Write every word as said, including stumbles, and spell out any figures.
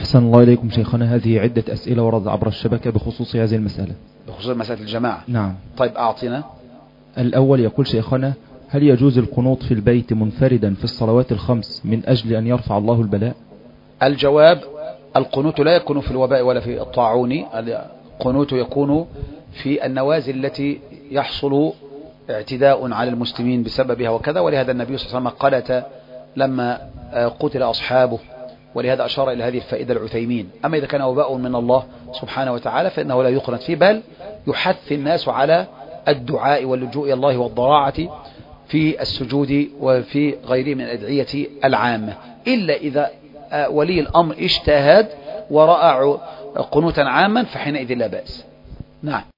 أحسن الله إليكم شيخنا، هذه عدة أسئلة وردت عبر الشبكة بخصوص هذه المسألة. بخصوص مسألة الجماعة؟ نعم. طيب أعطينا. الأول يقول شيخنا: هل يجوز القنوط في البيت منفردا في الصلوات الخمس من أجل أن يرفع الله البلاء؟ الجواب: القنوت لا يكون في الوباء ولا في الطاعون، القنوت يكون في النوازل التي يحصل اعتداء على المسلمين بسببها وكذا، ولهذا النبي صلى الله عليه وسلم قالت لما قتل أصحابه، ولهذا أشار إلى هذه الفائدة العثيمين. أما إذا كان وباء من الله سبحانه وتعالى فإنه لا يقنط فيه، بل يحث الناس على الدعاء واللجوء إلى الله والضراعة في السجود وفي غيره من الأدعية العامة، إلا إذا ولي الأمر اجتهد ورأى قنوتا عاما فحينئذ لا بأس. نعم.